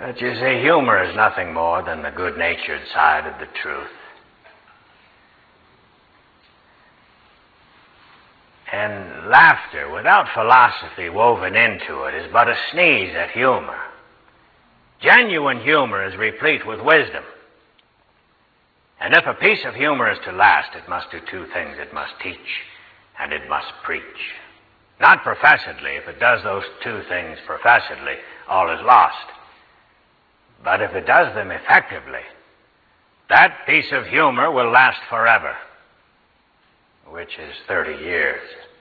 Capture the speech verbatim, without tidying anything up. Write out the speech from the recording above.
But you see, humor is nothing more than the good-natured side of the truth. And laughter, without philosophy woven into it, is but a sneeze at humor. Genuine humor is replete with wisdom. And if a piece of humor is to last, it must do two things. It must teach, and it must preach. Not professedly. If it does those two things professedly, all is lost. But if it does them effectively, that piece of humor will last forever, which is thirty years.